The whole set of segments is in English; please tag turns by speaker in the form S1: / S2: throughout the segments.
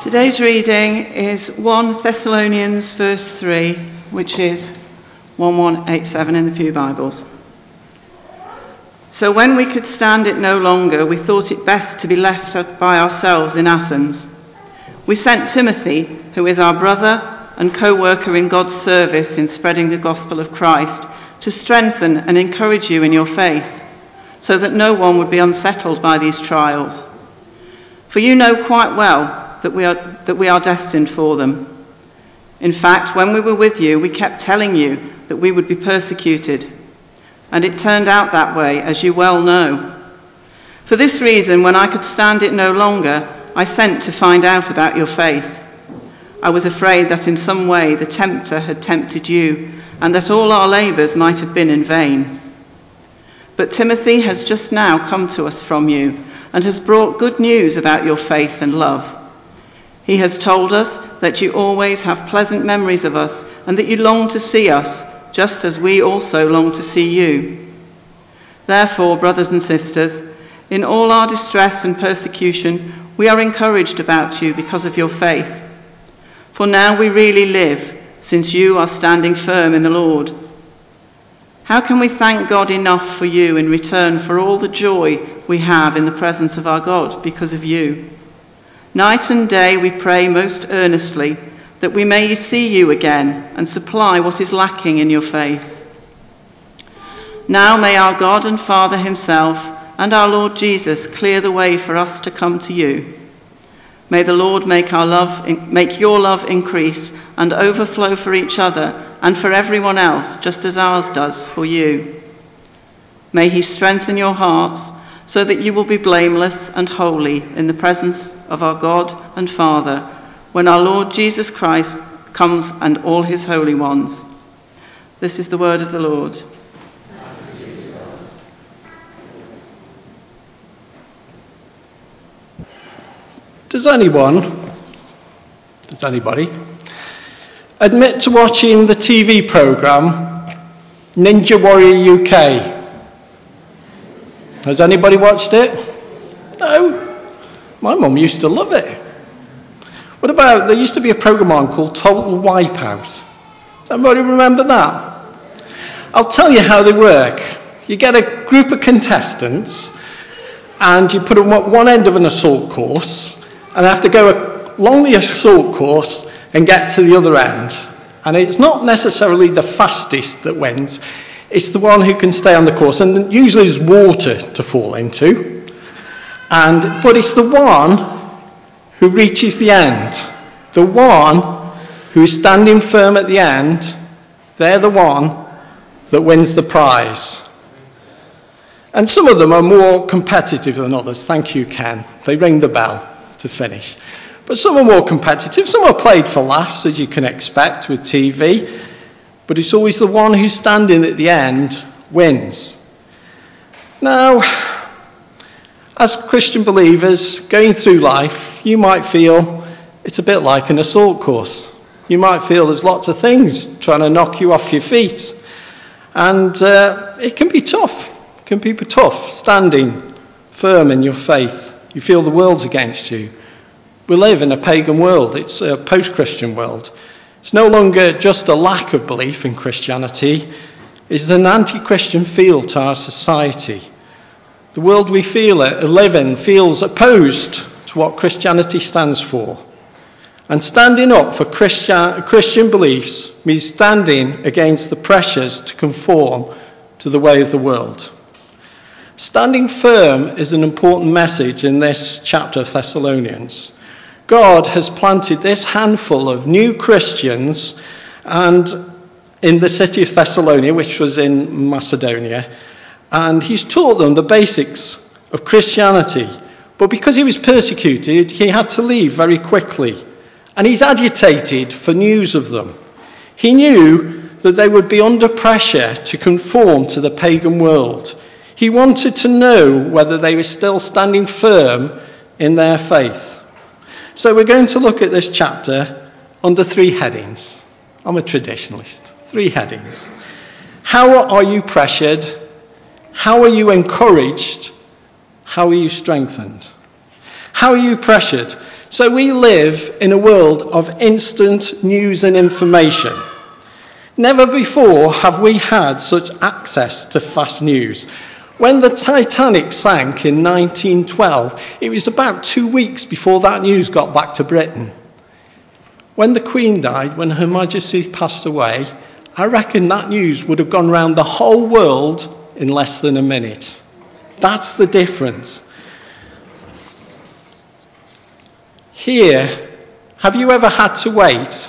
S1: Today's reading is 1 Thessalonians verse 3, which is 1187 in the Pew Bibles. So when we could stand it no longer, we thought it best to be left by ourselves in Athens. We sent Timothy, who is our brother and co-worker in God's service in spreading the gospel of Christ, to strengthen and encourage you in your faith, so that no one would be unsettled by these trials. For you know quite well that we are destined for them. In fact, when we were with you, we kept telling you that we would be persecuted. And it turned out that way, as you well know. For this reason, when I could stand it no longer, I sent to find out about your faith. I was afraid that in some way the tempter had tempted you, and that all our labours might have been in vain. But Timothy has just now come to us from you, and has brought good news about your faith and love. He has told us that you always have pleasant memories of us, and that you long to see us, just as we also long to see you. Therefore, brothers and sisters, in all our distress and persecution, we are encouraged about you because of your faith. For now we really live, since you are standing firm in the Lord. How can we thank God enough for you in return for all the joy we have in the presence of our God because of you? Night and day we pray most earnestly that we may see you again and supply what is lacking in your faith. Now may our God and Father himself and our Lord Jesus clear the way for us to come to you. May the Lord make your love increase and overflow for each other and for everyone else, just as ours does for you. May he strengthen your hearts so that you will be blameless and holy in the presence of our God and Father when our Lord Jesus Christ comes and all his holy ones. This is the word of the Lord.
S2: Does anybody admit to watching the TV programme Ninja Warrior UK? Has anybody watched it? No? My mum used to love it. What about, there used to be a programme on called Total Wipeout. Does anybody remember that? I'll tell you how they work. You get a group of contestants and you put them at one end of an assault course and they have to go along the assault course and get to the other end. And it's not necessarily the fastest that wins, it's the one who can stay on the course, and usually there's water to fall into. But it's the one who reaches the end, the one who is standing firm at the end, they're the one that wins the prize. And some of them are more competitive than others. Thank you, Ken. They ring the bell to finish. But some are more competitive, some are played for laughs, as you can expect with TV. But it's always the one who's standing at the end wins. Now, as Christian believers going through life, you might feel it's a bit like an assault course. You might feel there's lots of things trying to knock you off your feet. And it can be tough. It can be tough standing firm in your faith. You feel the world's against you. We live in a pagan world. It's a post-Christian world. It's no longer just a lack of belief in Christianity. It's an anti-Christian feel to our society. The world we live in feels opposed to what Christianity stands for. And standing up for Christian beliefs means standing against the pressures to conform to the way of the world. Standing firm is an important message in this chapter of Thessalonians. God has planted this handful of new Christians and in the city of Thessalonia, which was in Macedonia, and he's taught them the basics of Christianity. But because he was persecuted, he had to leave very quickly. And he's agitated for news of them. He knew that they would be under pressure to conform to the pagan world. He wanted to know whether they were still standing firm in their faith. So we're going to look at this chapter under 3 headings. I'm a traditionalist. 3 headings. How are you pressured? How are you encouraged? How are you strengthened? How are you pressured? So we live in a world of instant news and information. Never before have we had such access to fast news. When the Titanic sank in 1912, it was about 2 weeks before that news got back to Britain. When the Queen died, when Her Majesty passed away, I reckon that news would have gone round the whole world in less than a minute. That's the difference. Here, have you ever had to wait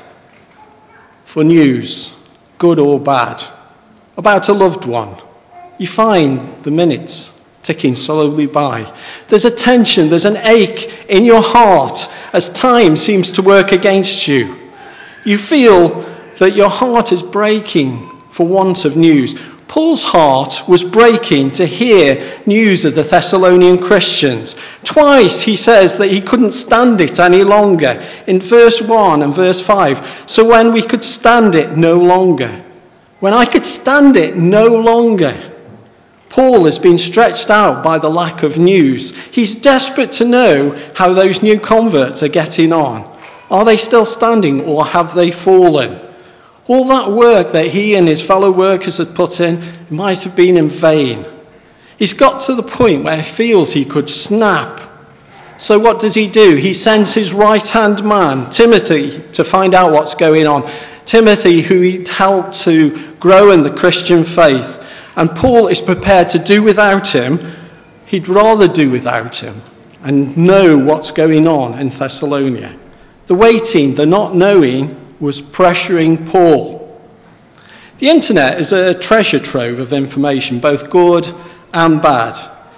S2: for news, good or bad, about a loved one? You find the minutes ticking slowly by. There's a tension, there's an ache in your heart as time seems to work against you. You feel that your heart is breaking for want of news. Paul's heart was breaking to hear news of the Thessalonian Christians. Twice he says that he couldn't stand it any longer. In verse 1 and verse 5, so when we could stand it no longer. When I could stand it no longer. Paul has been stretched out by the lack of news. He's desperate to know how those new converts are getting on. Are they still standing or have they fallen? All that work that he and his fellow workers had put in might have been in vain. He's got to the point where he feels he could snap. So what does he do? He sends his right-hand man, Timothy, to find out what's going on. Timothy, who he'd helped to grow in the Christian faith. And Paul is prepared to do without him. He'd rather do without him and know what's going on in Thessalonica. The waiting, the not knowing, was pressuring Paul. The internet is a treasure trove of information, both good and bad.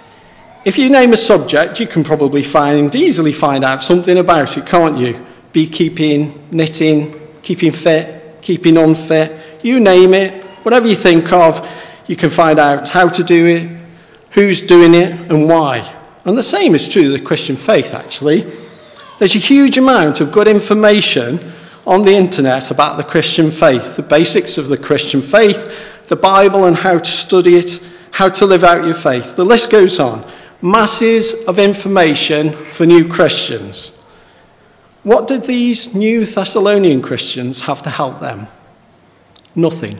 S2: If you name a subject, you can probably easily find out something about it, can't you? Beekeeping, knitting, keeping fit, keeping unfit, you name it, whatever you think of, you can find out how to do it, who's doing it, and why. And the same is true of the Christian faith, actually. There's a huge amount of good information on the internet about the Christian faith, the basics of the Christian faith, the Bible and how to study it, how to live out your faith. The list goes on. Masses of information for new Christians. What did these new Thessalonian Christians have to help them? Nothing.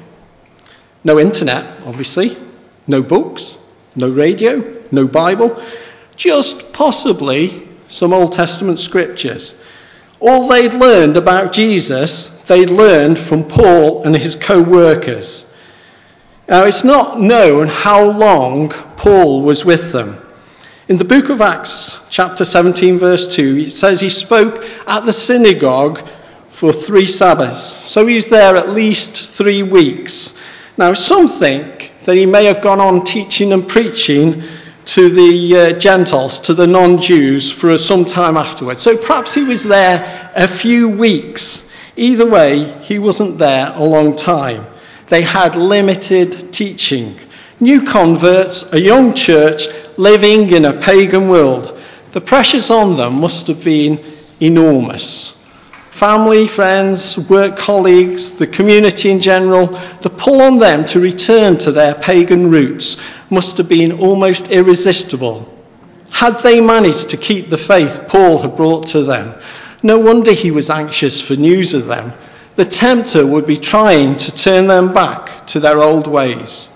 S2: No internet, obviously. No books. No radio. No Bible. Just possibly some Old Testament scriptures. All they'd learned about Jesus, they'd learned from Paul and his co-workers. Now, it's not known how long Paul was with them. In the book of Acts, chapter 17, verse 2, it says he spoke at the synagogue for 3 Sabbaths. So he was there at least 3 weeks. Now, some think that he may have gone on teaching and preaching to the Gentiles, to the non-Jews, for some time afterwards. So perhaps he was there a few weeks. Either way, he wasn't there a long time. They had limited teaching. New converts, a young church living in a pagan world. The pressures on them must have been enormous. Family, friends, work colleagues, the community in general, the pull on them to return to their pagan roots must have been almost irresistible. Had they managed to keep the faith Paul had brought to them, no wonder he was anxious for news of them. The tempter would be trying to turn them back to their old ways.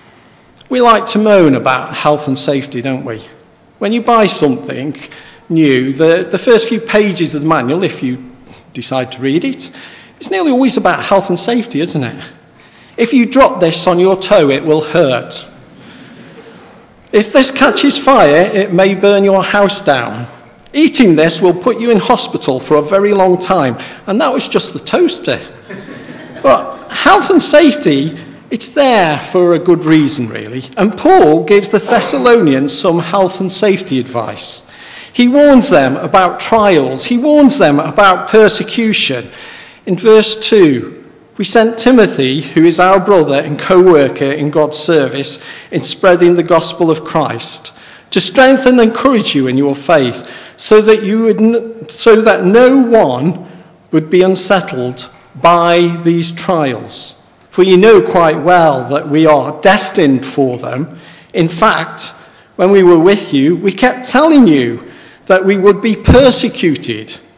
S2: We like to moan about health and safety, don't we? When you buy something new, the first few pages of the manual, if you decide to read it, it's nearly always about health and safety, isn't it? If you drop this on your toe, it will hurt. If this catches fire, it may burn your house down. Eating this will put you in hospital for a very long time. And that was just the toaster. But health and safety, it's there for a good reason, really. And Paul gives the Thessalonians some health and safety advice. He warns them about trials. He warns them about persecution. In verse 2, we sent Timothy, who is our brother and co-worker in God's service in spreading the gospel of Christ, to strengthen and encourage you in your faith, so that no one would be unsettled by these trials. For you know quite well that we are destined for them. In fact, when we were with you, we kept telling you that we would be persecuted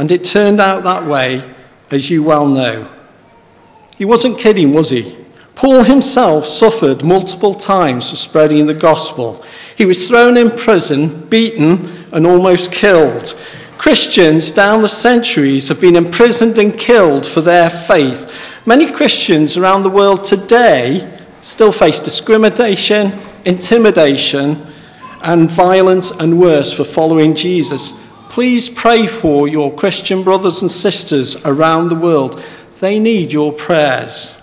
S2: and it turned out that way, as you well know. He wasn't kidding, was he? Paul himself suffered multiple times for spreading the gospel. He was thrown in prison, beaten, and almost killed. Christians down the centuries have been imprisoned and killed for their faith. Many Christians around the world today still face discrimination, intimidation, and violence and worse for following Jesus. Please pray for your Christian brothers and sisters around the world. They need your prayers.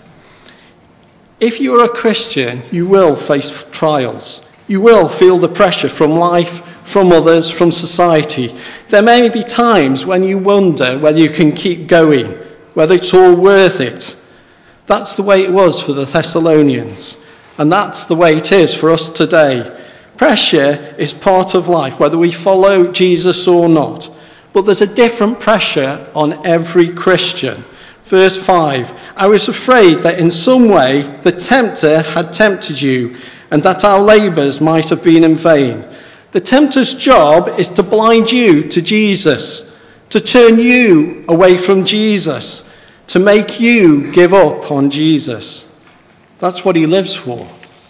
S2: If you are a Christian, you will face trials. You will feel the pressure from life, from others, from society. There may be times when you wonder whether you can keep going, whether it's all worth it. That's the way it was for the Thessalonians, and that's the way it is for us today. Pressure is part of life, whether we follow Jesus or not. But there's a different pressure on every Christian. Verse 5, I was afraid that in some way the tempter had tempted you, and that our labours might have been in vain. The tempter's job is to blind you to Jesus, to turn you away from Jesus, to make you give up on Jesus. That's what he lives for.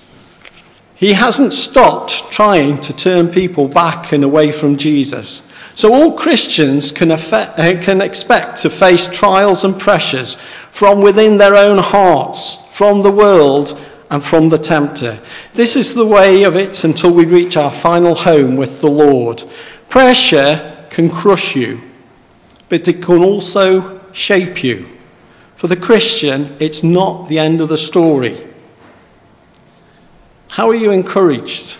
S2: He hasn't stopped trying to turn people back and away from Jesus. So all Christians can expect to face trials and pressures from within their own hearts, from the world, and from the tempter. This is the way of it until we reach our final home with the Lord. Pressure can crush you, but it can also shape you. For the Christian, it's not the end of the story. How are you encouraged?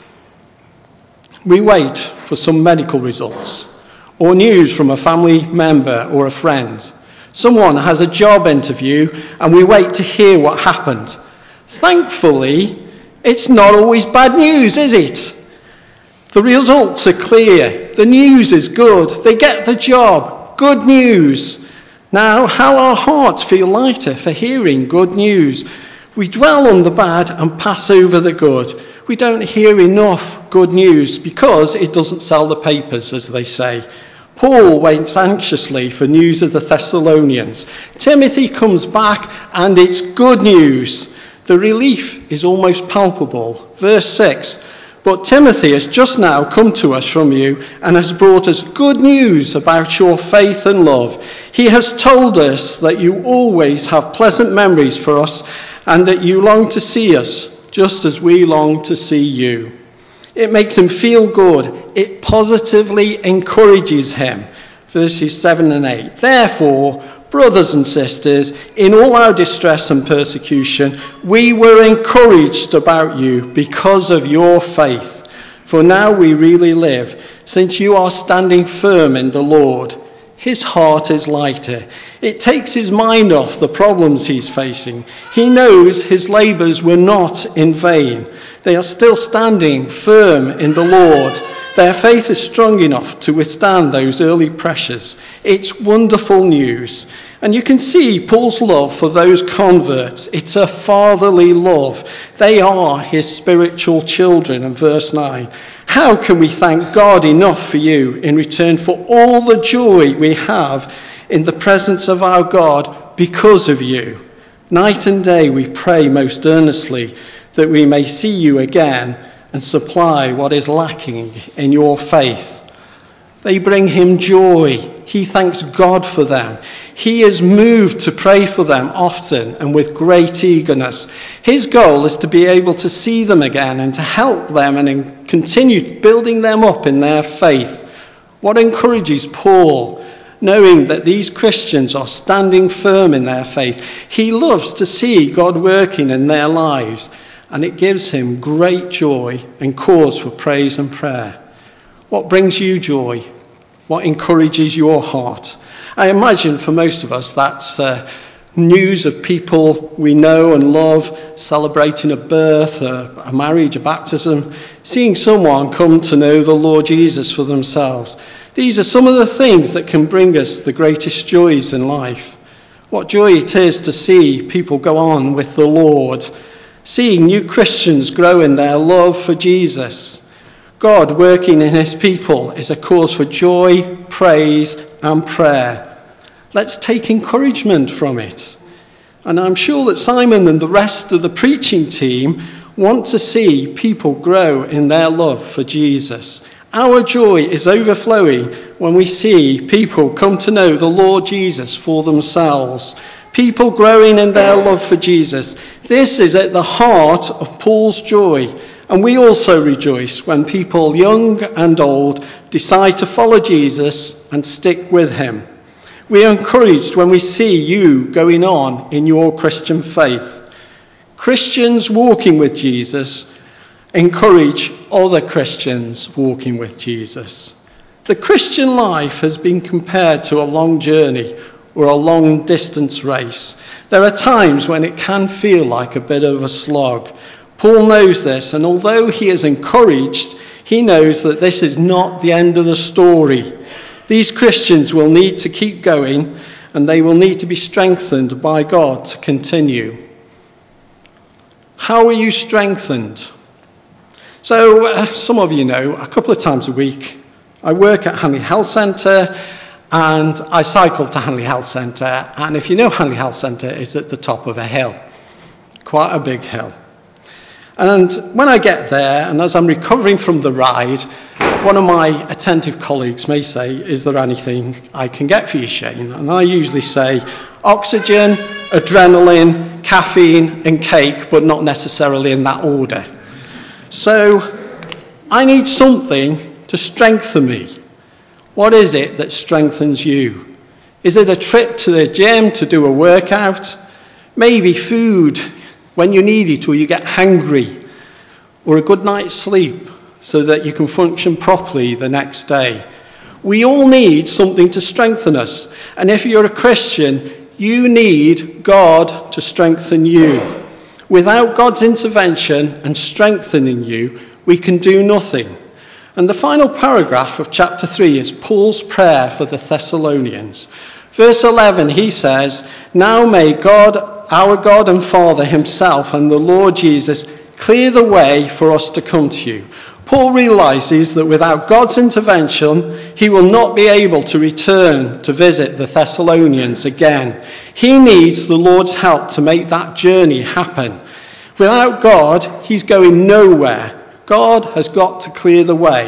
S2: We wait for some medical results, or news from a family member or a friend. Someone has a job interview, and we wait to hear what happened. Thankfully, it's not always bad news, is it? The results are clear. The news is good. They get the job. Good news. Now, how our hearts feel lighter for hearing good news. We dwell on the bad and pass over the good. We don't hear enough good news because it doesn't sell the papers, as they say. Paul waits anxiously for news of the Thessalonians. Timothy comes back and it's good news. The relief is almost palpable. Verse 6, but Timothy has just now come to us from you and has brought us good news about your faith and love. He has told us that you always have pleasant memories for us and that you long to see us just as we long to see you. It makes him feel good. It positively encourages him. Verses 7 and 8. Therefore, brothers and sisters, in all our distress and persecution, we were encouraged about you because of your faith. For now we really live, since you are standing firm in the Lord. His heart is lighter. It takes his mind off the problems he's facing. He knows his labours were not in vain. They are still standing firm in the Lord. Their faith is strong enough to withstand those early pressures. It's wonderful news. And you can see Paul's love for those converts. It's a fatherly love. They are his spiritual children. In verse 9, how can we thank God enough for you in return for all the joy we have in the presence of our God because of you? Night and day we pray most earnestly that we may see you again and supply what is lacking in your faith. They bring him joy. He thanks God for them. He is moved to pray for them often and with great eagerness. His goal is to be able to see them again and to help them and continue building them up in their faith. What encourages Paul, knowing that these Christians are standing firm in their faith. He loves to see God working in their lives, and it gives him great joy and cause for praise and prayer. What brings you joy? What encourages your heart? I imagine for most of us that's news of people we know and love celebrating a birth, a marriage, a baptism, seeing someone come to know the Lord Jesus for themselves. These are some of the things that can bring us the greatest joys in life. What joy it is to see people go on with the Lord, seeing new Christians grow in their love for Jesus. God working in his people is a cause for joy, praise, and prayer. Let's take encouragement from it. And I'm sure that Simon and the rest of the preaching team want to see people grow in their love for Jesus. Our joy is overflowing when we see people come to know the Lord Jesus for themselves. People growing in their love for Jesus. This is at the heart of Paul's joy. And we also rejoice when people, young and old, decide to follow Jesus and stick with him. We are encouraged when we see you going on in your Christian faith. Christians walking with Jesus encourage other Christians walking with Jesus. The Christian life has been compared to a long journey or a long distance race. There are times when it can feel like a bit of a slog. Paul knows this, and although he is encouraged, he knows that this is not the end of the story. These Christians will need to keep going, and they will need to be strengthened by God to continue. How are you strengthened? So, some of you know, a couple of times a week, I work at Hanley Health Centre, and I cycle to Hanley Health Centre. And if you know Hanley Health Centre, it's at the top of a hill, quite a big hill. And when I get there, and as I'm recovering from the ride, one of my attentive colleagues may say, "Is there anything I can get for you, Shane?" And I usually say, oxygen, adrenaline, caffeine, and cake, but not necessarily in that order. So I need something to strengthen me. What is it that strengthens you? Is it a trip to the gym to do a workout? Maybe food when you need it or you get hungry, or a good night's sleep so that you can function properly the next day. We all need something to strengthen us. And if you're a Christian, you need God to strengthen you. Without God's intervention and strengthening you, we can do nothing. And the final paragraph of chapter 3 is Paul's prayer for the Thessalonians. Verse 11, he says, "Now may God, our God and Father himself and the Lord Jesus clear the way for us to come to you." Paul realizes that without God's intervention, he will not be able to return to visit the Thessalonians again. He needs the Lord's help to make that journey happen. Without God, he's going nowhere. God has got to clear the way.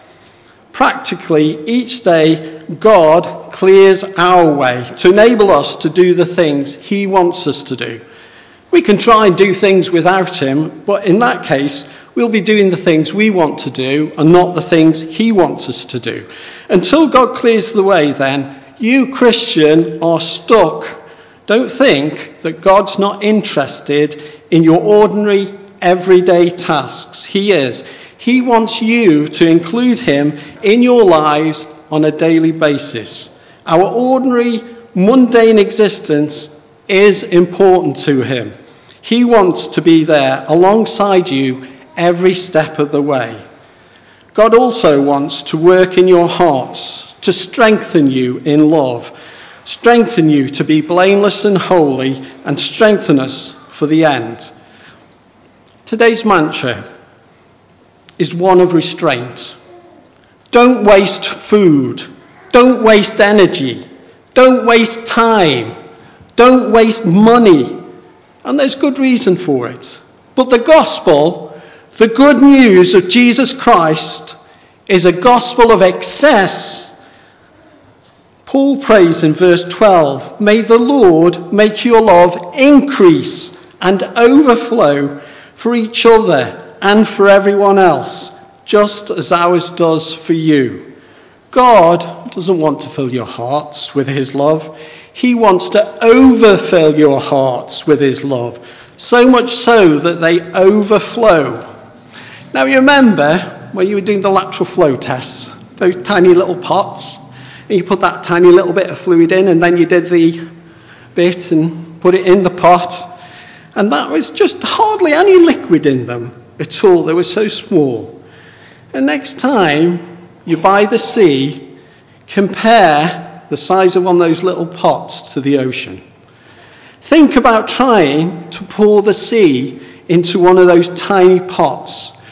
S2: Practically, each day, God clears our way to enable us to do the things he wants us to do. We can try and do things without him, but in that case, we'll be doing the things we want to do and not the things he wants us to do. Until God clears the way, then, you, Christian, are stuck. Don't think that God's not interested in your ordinary, everyday tasks. He is. He wants you to include him in your lives on a daily basis. Our ordinary, mundane existence is important to him. He wants to be there alongside you every step of the way. God also wants to work in your hearts, to strengthen you in love, strengthen you to be blameless and holy, and strengthen us for the end. Today's mantra is one of restraint. Don't waste food. Don't waste energy. Don't waste time. Don't waste money. And there's good reason for it. But the gospel, the good news of Jesus Christ, is a gospel of excess. Paul prays in verse 12, "May the Lord make your love increase and overflow for each other and for everyone else, just as ours does for you." God doesn't want to fill your hearts with his love. He wants to overfill your hearts with his love, so much so that they overflow. Now you remember when you were doing the lateral flow tests, those tiny little pots, and you put that tiny little bit of fluid in, and then you did the bit and put it in the pot, and that was just hardly any liquid in them at all. They were so small. And next time you're by the sea, compare the size of one of those little pots to the ocean. Think about trying to pour the sea into one of those tiny pots.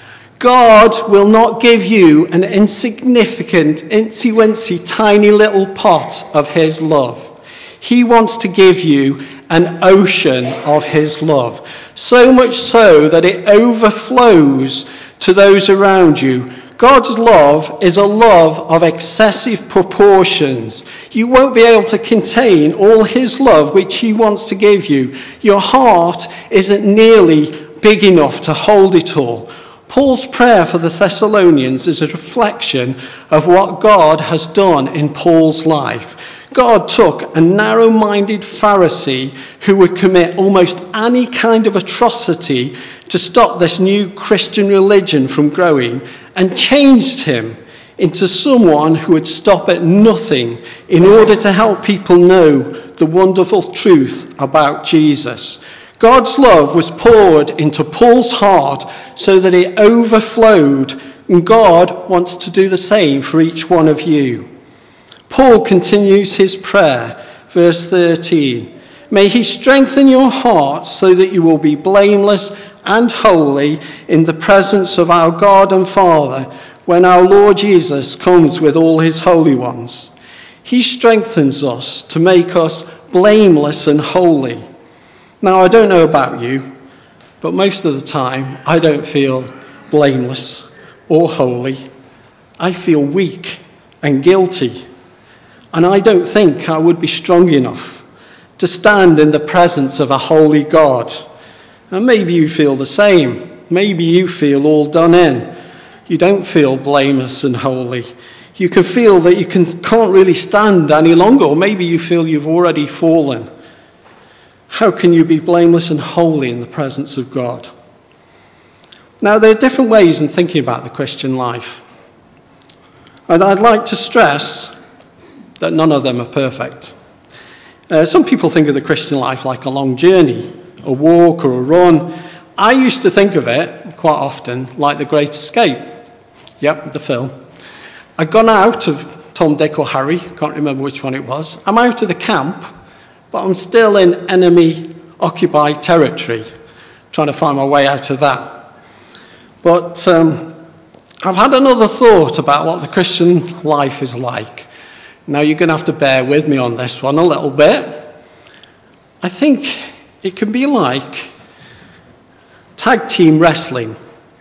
S2: God will not give you an insignificant, incy-wincy, tiny little pot of his love. He wants to give you an ocean of his love. So much so that it overflows to those around you. God's love is a love of excessive proportions. You won't be able to contain all his love which he wants to give you. Your heart isn't nearly big enough to hold it all. Paul's prayer for the Thessalonians is a reflection of what God has done in Paul's life. God took a narrow-minded Pharisee who would commit almost any kind of atrocity to stop this new Christian religion from growing and changed him into someone who would stop at nothing in order to help people know the wonderful truth about Jesus. God's love was poured into Paul's heart so that it overflowed, and God wants to do the same for each one of you. Paul continues his prayer, verse 13. May he strengthen your hearts so that you will be blameless and holy in the presence of our God and Father when our Lord Jesus comes with all his holy ones. He strengthens us to make us blameless and holy. Now, I don't know about you, but most of the time I don't feel blameless or holy. I feel weak and guilty. And I don't think I would be strong enough to stand in the presence of a holy God. And maybe you feel the same. Maybe you feel all done in. You don't feel blameless and holy. You can feel that you can't really stand any longer. Or maybe you feel you've already fallen. How can you be blameless and holy in the presence of God? Now, there are different ways in thinking about the Christian life. And I'd like to stress that none of them are perfect. Some people think of the Christian life like a long journey, a walk or a run. I used to think of it quite often like The Great Escape. Yep, the film. I'd gone out of Tom, Dick or Harry, can't remember which one it was. I'm out of the camp, but I'm still in enemy-occupied territory, trying to find my way out of that. But I've had another thought about what the Christian life is like. Now, you're going to have to bear with me on this one a little bit. I think it can be like tag team wrestling.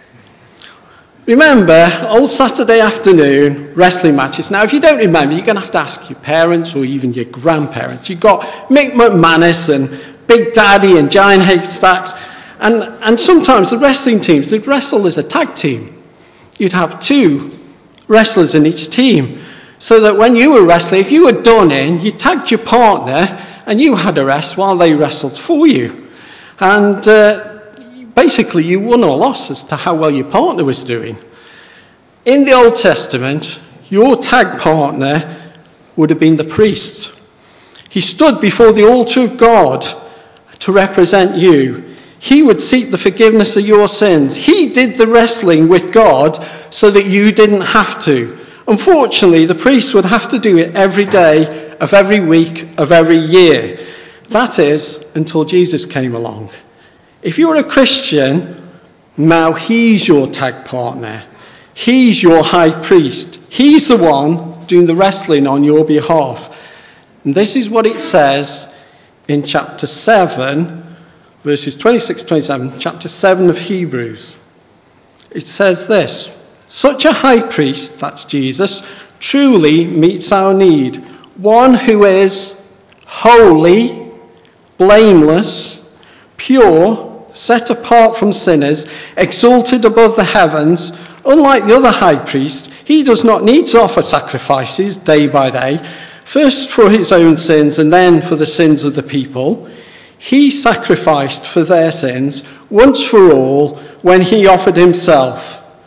S2: Remember, old Saturday afternoon wrestling matches. Now, if you don't remember, you're going to have to ask your parents or even your grandparents. You've got Mick McManus and Big Daddy and Giant Haystacks. And sometimes the wrestling teams, they'd wrestle as a tag team. You'd have two wrestlers in each team. So that when you were wrestling, if you were done in, you tagged your partner and you had a rest while they wrestled for you. And basically you won or lost as to how well your partner was doing. In the Old Testament, your tag partner would have been the priest. He stood before the altar of God to represent you. He would seek the forgiveness of your sins. He did the wrestling with God so that you didn't have to. Unfortunately, the priest would have to do it every day of every week of every year. That is, until Jesus came along. If you're a Christian, now he's your tag partner. He's your high priest. He's the one doing the wrestling on your behalf. And this is what it says in chapter 7, verses 26-27, chapter 7 of Hebrews. It says this. Such a high priest, that's Jesus, truly meets our need. One who is holy, blameless, pure, set apart from sinners, exalted above the heavens. Unlike the other high priest, he does not need to offer sacrifices day by day, first for his own sins and then for the sins of the people. He sacrificed for their sins once for all when he offered himself.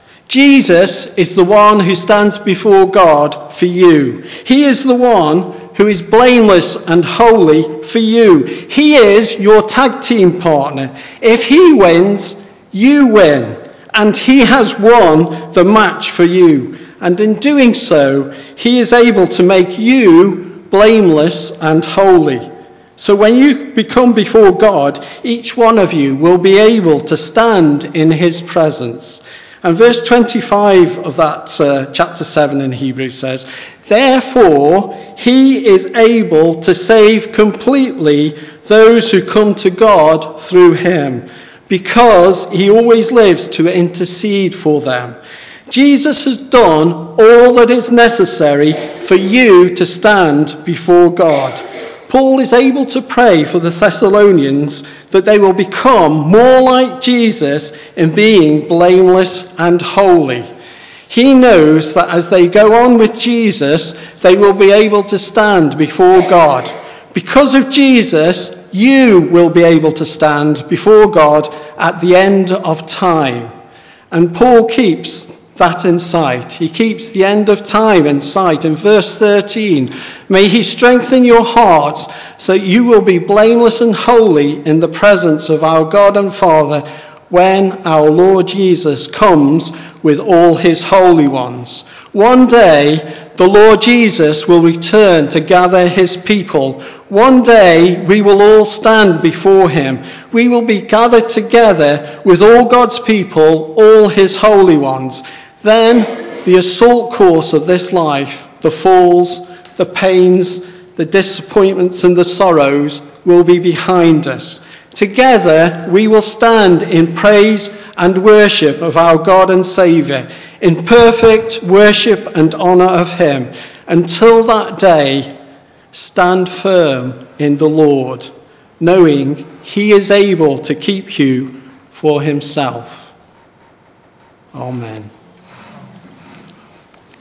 S2: Jesus is the one who stands before God for you. He is the one who is blameless and holy for you. He is your tag team partner. If he wins, you win. And he has won the match for you. And in doing so, he is able to make you blameless and holy. So when you become before God, each one of you will be able to stand in his presence. And verse 25 of that chapter 7 in Hebrews says, therefore he is able to save completely those who come to God through him, because he always lives to intercede for them. Jesus has done all that is necessary for you to stand before God. Paul is able to pray for the Thessalonians that they will become more like Jesus in being blameless and holy. He knows that as they go on with Jesus, they will be able to stand before God. Because of Jesus, you will be able to stand before God at the end of time. And Paul keeps that in sight. He keeps the end of time in sight. In verse 13, may he strengthen your hearts so that you will be blameless and holy in the presence of our God and Father when our Lord Jesus comes with all his holy ones. One day, the Lord Jesus will return to gather his people. One day, we will all stand before him. We will be gathered together with all God's people, all his holy ones. Then the assault course of this life, the falls, the pains, the disappointments and the sorrows will be behind us. Together we will stand in praise and worship of our God and Saviour, in perfect worship and honour of him. Until that day, stand firm in the Lord, knowing he is able to keep you for himself. Amen.